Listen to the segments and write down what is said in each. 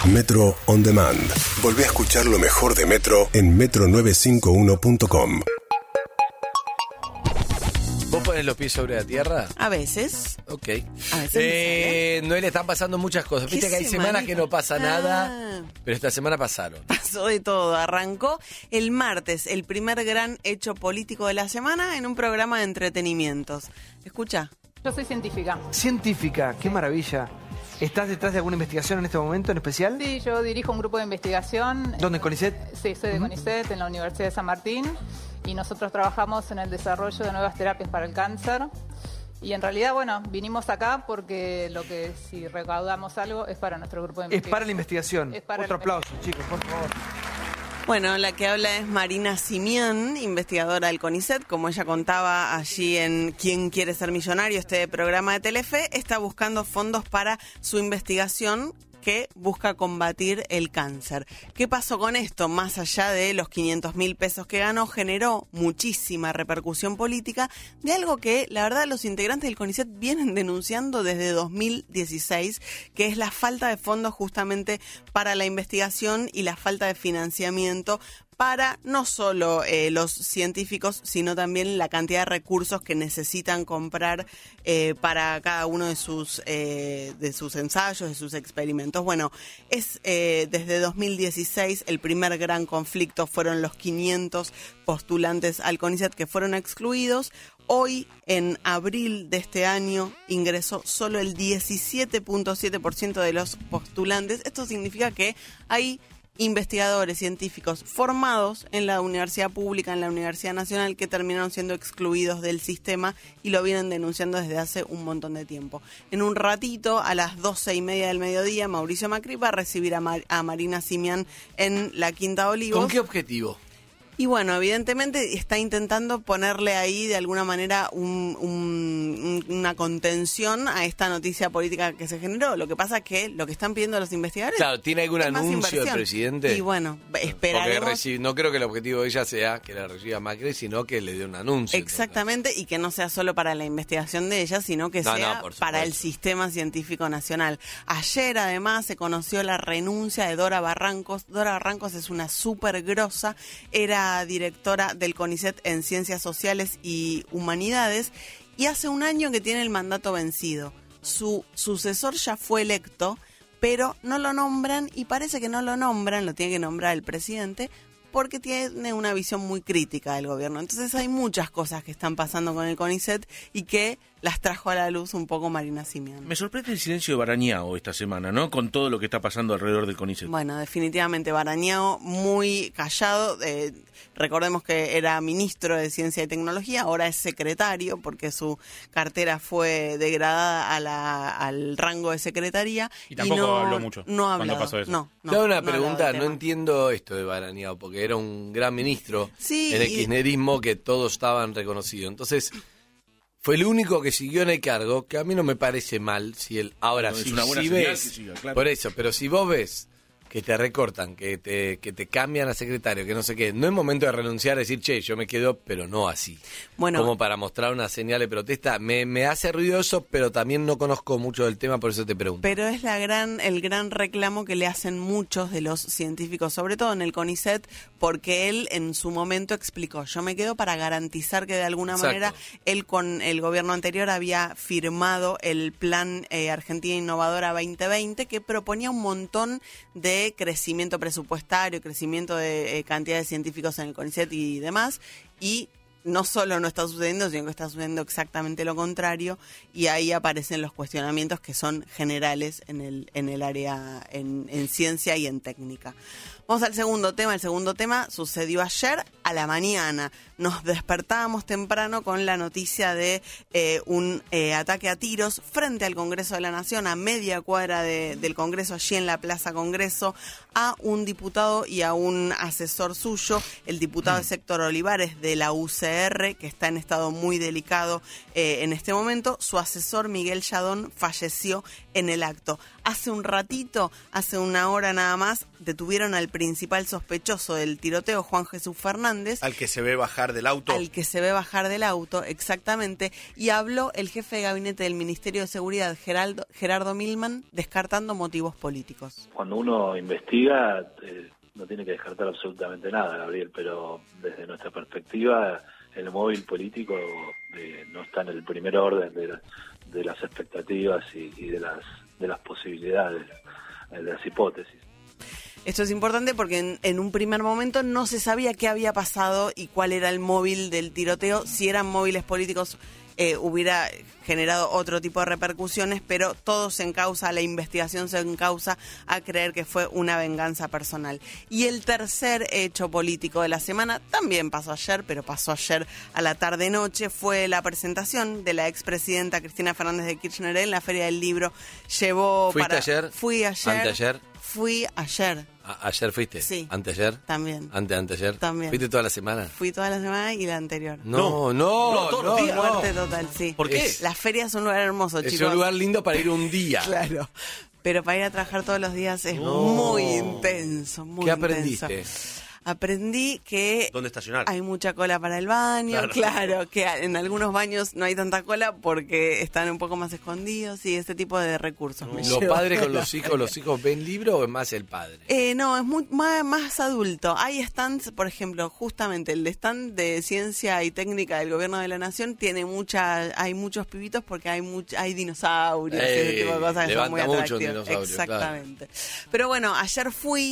Metro On Demand. Volvé a escuchar lo mejor de Metro en metro951.com. ¿Vos ponés los pies sobre la tierra? A veces. Ok. A veces No le están pasando muchas cosas. Viste que hay semanas que no pasa nada, pero esta semana pasaron. Pasó de todo. Arrancó el martes, el primer gran hecho político de la semana en un programa de entretenimientos. Escucha. Yo soy científica. Científica, qué maravilla. ¿Estás detrás de alguna investigación en este momento en especial? Sí, yo dirijo un grupo de investigación. ¿Dónde, en CONICET? Sí, soy de CONICET, en la Universidad de San Martín. Y nosotros trabajamos en el desarrollo de nuevas terapias para el cáncer. Y en realidad, bueno, vinimos acá porque lo que si recaudamos algo es para nuestro grupo de investigación. Es para la investigación. Es para Otro aplauso, chicos, por favor. Bueno, la que habla es Marina Simián, investigadora del CONICET. Como ella contaba allí en ¿Quién quiere ser millonario?, este programa de Telefe, está buscando fondos para su investigación que busca combatir el cáncer. ¿Qué pasó con esto? Más allá de los 500.000 pesos que ganó, generó muchísima repercusión política de algo que, la verdad, los integrantes del CONICET vienen denunciando desde 2016, que es la falta de fondos justamente para la investigación y la falta de financiamiento para no solo los científicos, sino también la cantidad de recursos que necesitan comprar para cada uno de sus ensayos, de sus experimentos. Bueno, es desde 2016 el primer gran conflicto, fueron los 500 postulantes al CONICET que fueron excluidos. Hoy, en abril de este año, ingresó solo el 17.7% de los postulantes. Esto significa que hay investigadores científicos formados en la universidad pública, en la Universidad Nacional, que terminaron siendo excluidos del sistema y lo vienen denunciando desde hace un montón de tiempo. En un ratito, a las 12:30 del mediodía, Mauricio Macri va a recibir a Marina Simián en la Quinta Olivos. ¿Con qué objetivo? Y bueno, evidentemente está intentando ponerle ahí de alguna manera una contención a esta noticia política que se generó. Lo que pasa es que lo que están pidiendo los investigadores... Claro, ¿tiene algún anuncio del presidente? Y bueno, esperaremos. Porque no creo que el objetivo de ella sea que la reciba Macri, sino que le dé un anuncio. Exactamente, y que no sea solo para la investigación de ella, sino que sea para el Sistema Científico Nacional. Ayer, además, se conoció la renuncia de Dora Barrancos. Dora Barrancos es una súper grosa, era directora del CONICET en Ciencias Sociales y Humanidades, y hace un año que tiene el mandato vencido. Su sucesor ya fue electo, pero no lo nombran, y parece que no lo nombran, lo tiene que nombrar el presidente, porque tiene una visión muy crítica del gobierno. Entonces hay muchas cosas que están pasando con el CONICET y que las trajo a la luz un poco Marina Simián. Me sorprende el silencio de Barañao esta semana, ¿no? Con todo lo que está pasando alrededor del CONICET. Bueno, definitivamente Barañao muy callado. Recordemos que era ministro de Ciencia y Tecnología, ahora es secretario porque su cartera fue degradada al rango de secretaría. Y tampoco habló mucho cuando pasó eso. Te hago una pregunta, no entiendo esto de Barañao, porque era un gran ministro en el kirchnerismo que todos estaban reconocidos. Entonces, fue el único que siguió en el cargo, que a mí no me parece mal si él ahora no, sí, es una buena señal que siga, claro. Por eso, pero si vos ves que te recortan, que te cambian a secretario, que no sé qué, no es momento de renunciar a decir, che, yo me quedo, pero no así. Bueno, como para mostrar una señal de protesta. Me hace ruido eso, pero también no conozco mucho del tema, por eso te pregunto. Pero es el gran reclamo que le hacen muchos de los científicos, sobre todo en el CONICET, porque él en su momento explicó, yo me quedo para garantizar que de alguna manera él con el gobierno anterior había firmado el Plan Argentina Innovadora 2020, que proponía un montón de crecimiento presupuestario, crecimiento de cantidad de científicos en el CONICET y demás, y no solo no está sucediendo, sino que está sucediendo exactamente lo contrario, y ahí aparecen los cuestionamientos que son generales en el área, en ciencia y en técnica. Vamos al segundo tema. El segundo tema sucedió ayer a la mañana. Nos despertábamos temprano con la noticia de un ataque a tiros frente al Congreso de la Nación, a media cuadra del Congreso, allí en la Plaza Congreso, a un diputado y a un asesor suyo. El diputado es Héctor Olivares, de la UCR, que está en estado muy delicado en este momento. Su asesor, Miguel Yadón, falleció en el acto. hace un ratito, hace una hora nada más, detuvieron al principal sospechoso del tiroteo, Juan Jesús Fernández. Al que se ve bajar del auto. Al que se ve bajar del auto, exactamente. Y habló el jefe de gabinete del Ministerio de Seguridad, Gerardo Milman, descartando motivos políticos. Cuando uno investiga, no tiene que descartar absolutamente nada, Gabriel, pero desde nuestra perspectiva, el móvil político no está en el primer orden de las expectativas y de las posibilidades, de las hipótesis. Esto es importante porque en un primer momento no se sabía qué había pasado y cuál era el móvil del tiroteo. Si eran móviles políticos hubiera generado otro tipo de repercusiones, pero todo se encausa, la investigación se encausa a creer que fue una venganza personal. Y el tercer hecho político de la semana también pasó ayer, pero pasó ayer a la tarde-noche, fue la presentación de la expresidenta Cristina Fernández de Kirchner en la Feria del Libro. ¿Fuiste ayer? Fui ayer. ¿Anteayer? Fui ayer. ¿Ayer fuiste? Sí. ¿Anteayer? También. ¿Anteayer? También. ¿Fuiste toda la semana? Fui toda la semana y la anterior. No, todos los días. Muerte total, sí. ¿Por qué? La feria es un lugar hermoso, chicos. Es un lugar lindo para ir un día. Claro. Pero para ir a trabajar todos los días es muy intenso, muy ¿Qué intenso. aprendiste? Aprendí que ¿Dónde estacionar? hay mucha cola para el baño, claro, que en algunos baños no hay tanta cola porque están un poco más escondidos y ese tipo de recursos. ¿Los padres con los hijos ven libro o es más el padre? No, es muy más adulto. Hay stands, por ejemplo, justamente el stand de Ciencia y Técnica del Gobierno de la Nación hay muchos pibitos porque hay dinosaurios y ese tipo de cosas que son muy levanta atractivas. mucho un dinosaurio, Exactamente. Claro. Pero bueno, ayer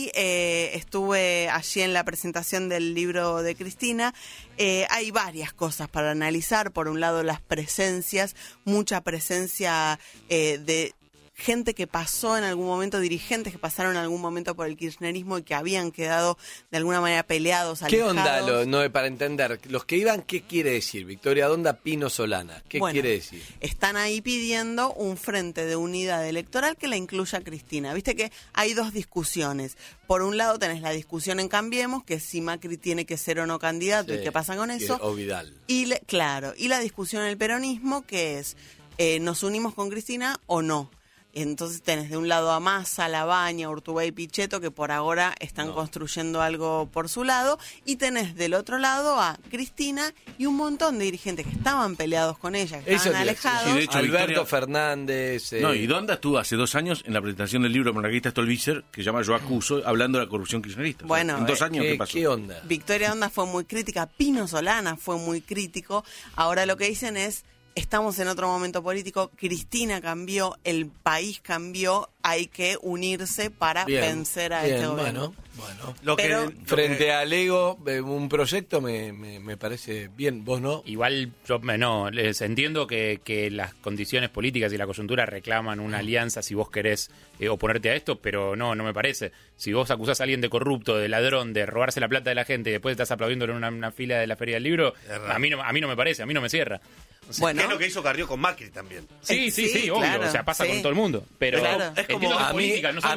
estuve allí en la presentación del libro de Cristina. Hay varias cosas para analizar. Por un lado, las presencias, mucha presencia de gente que pasó en algún momento, dirigentes que pasaron en algún momento por el kirchnerismo y que habían quedado de alguna manera peleados, alejados. ¿Qué onda, para entender? Los que iban, ¿qué quiere decir? Victoria Donda, Pino Solana, ¿qué quiere decir? Están ahí pidiendo un frente de unidad electoral que la incluya Cristina. Viste que hay dos discusiones. Por un lado tenés la discusión en Cambiemos, que es si Macri tiene que ser o no candidato y qué pasa con eso. O Vidal. Y la discusión en el peronismo, que es ¿nos unimos con Cristina o no? Entonces tenés de un lado a Massa, Labaña, Urtubey y Pichetto, que por ahora están construyendo algo por su lado, y tenés del otro lado a Cristina y un montón de dirigentes que estaban peleados con ella, que estaban alejados. Sí, de hecho, Alberto Fernández. Y Donda estuvo hace 2 años en la presentación del libro de Margarita Stolbizer, que se llama Yo Acuso, hablando de la corrupción kirchnerista. Bueno, en 2 años, ¿qué pasó? ¿Qué onda? Victoria Donda fue muy crítica, Pino Solana fue muy crítico. Ahora lo que dicen es: estamos en otro momento político, Cristina cambió, el país cambió, hay que unirse para vencer a este gobierno. Bueno. Frente al ego, un proyecto me parece bien, ¿vos no? Igual yo les entiendo que las condiciones políticas y la coyuntura reclaman una alianza si vos querés oponerte a esto, pero no me parece. Si vos acusás a alguien de corrupto, de ladrón, de robarse la plata de la gente y después estás aplaudiéndolo en una fila de la Feria del Libro, a mí no me parece, a mí no me cierra. O sea, ¿qué es lo que hizo Carrió con Macri también? Sí, obvio, claro, o sea, pasa con todo el mundo. Pero es como a mí,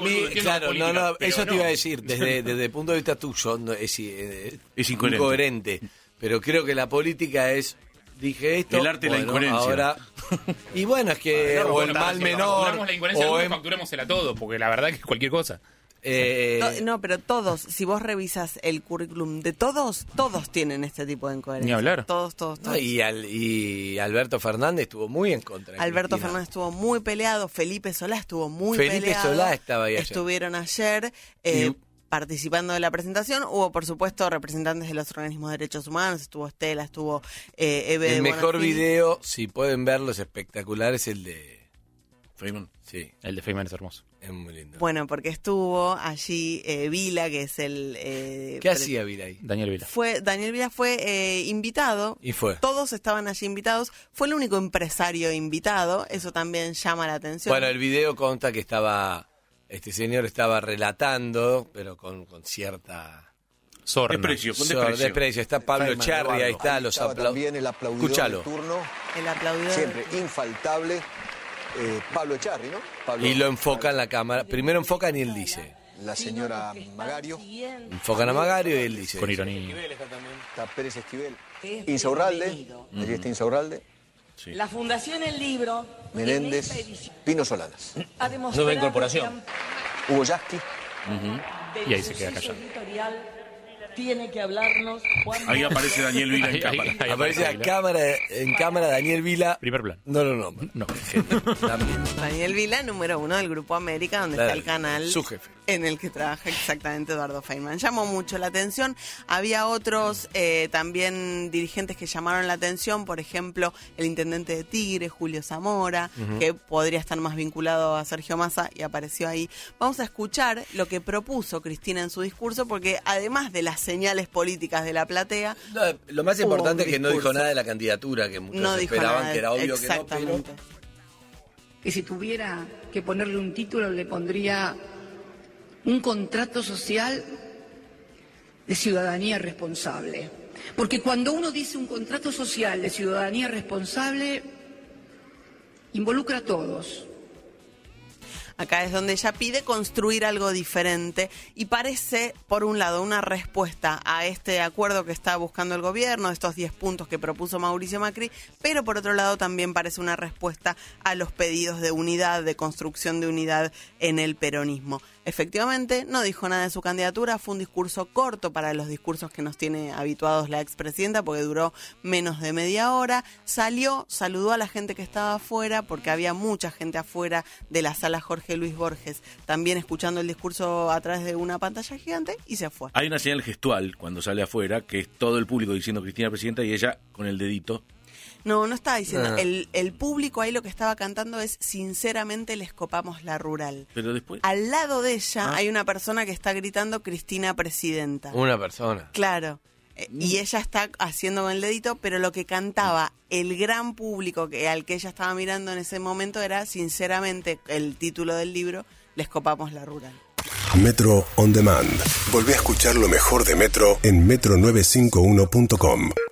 eso te iba a decir, desde el punto de vista tuyo, es incoherente. Pero creo que la política es, dije esto, el arte de la incoherencia. Ahora, y bueno, es que o el mal menor, facturamos la incoherencia, o facturémosela todo, porque la verdad que es cualquier cosa. No, pero todos, si vos revisas el currículum de todos tienen este tipo de incoherencia. Ni hablar. Todos. No, y Alberto Fernández estuvo muy en contra de Alberto Cristina. Fernández estuvo muy peleado, Felipe Solá estuvo muy Felipe peleado. Solá estaba ahí ayer. Estuvieron ayer participando de la presentación. Hubo, por supuesto, representantes de los organismos de derechos humanos, estuvo Estela, estuvo Eve. El mejor Bonafini. video, si pueden verlo, es espectacular, es el de Feynman. Sí, El de Feynman es hermoso. es muy lindo. Bueno, porque estuvo allí Vila, que es el... ¿Qué hacía Vila ahí? Daniel Vila. Daniel Vila fue invitado. Y fue. Todos estaban allí invitados. Fue el único empresario invitado. Eso también llama la atención. Bueno, el video conta que este señor estaba relatando, pero con cierta... Sorna. Desprecio. Está Pablo Echarri, ahí está, los también el aplaudidor Escuchalo. de turno, El aplaudidor. siempre infaltable, Pablo Echarri, ¿no? Pablo, Y lo enfoca en la cámara. Primero enfocan y él dice. la señora Magario, Enfocan a Magario y él dice. Con ironía. está Pérez Esquivel, Insaurralde, allí está Insaurralde, Sí. La Fundación El Libro... Menéndez, Pino Solanas. Ha demostrado Nueva incorporación. Hugo Yasky. Y ahí se queda callado. Tiene que hablarnos. Ahí aparece Daniel Vila en cámara. Ahí aparece en cámara Daniel Vila. Primer plano. No. Daniel Vila, número 1 del Grupo América, donde está el canal su jefe, en el que trabaja exactamente Eduardo Feynman. Llamó mucho la atención. Había otros también dirigentes que llamaron la atención, por ejemplo, el intendente de Tigre, Julio Zamora, que podría estar más vinculado a Sergio Massa y apareció ahí. Vamos a escuchar lo que propuso Cristina en su discurso, porque además de las señales políticas de la platea... Lo más importante es que no dijo nada de la candidatura, que muchos esperaban, que era obvio que no, pero... Que si tuviera que ponerle un título, le pondría un contrato social de ciudadanía responsable. Porque cuando uno dice un contrato social de ciudadanía responsable, involucra a todos. Acá es donde ella pide construir algo diferente y parece, por un lado, una respuesta a este acuerdo que está buscando el gobierno, estos 10 puntos que propuso Mauricio Macri, pero por otro lado también parece una respuesta a los pedidos de unidad, de construcción de unidad en el peronismo. Efectivamente, no dijo nada de su candidatura, fue un discurso corto para los discursos que nos tiene habituados la expresidenta, porque duró menos de media hora. Salió, saludó a la gente que estaba afuera, porque había mucha gente afuera de la sala Jorge Luis Borges, también escuchando el discurso a través de una pantalla gigante, y se fue. Hay una señal gestual cuando sale afuera, que es todo el público diciendo Cristina Presidenta y ella con el dedito. No estaba diciendo. El público ahí lo que estaba cantando es sinceramente les copamos la rural. Pero después... Al lado de ella hay una persona que está gritando Cristina Presidenta. Una persona. Claro. Y ella está haciendo con el dedito, pero lo que cantaba el gran público al que ella estaba mirando en ese momento era sinceramente el título del libro, Les copamos la rural. Metro On Demand. Volvé a escuchar lo mejor de Metro en metro951.com.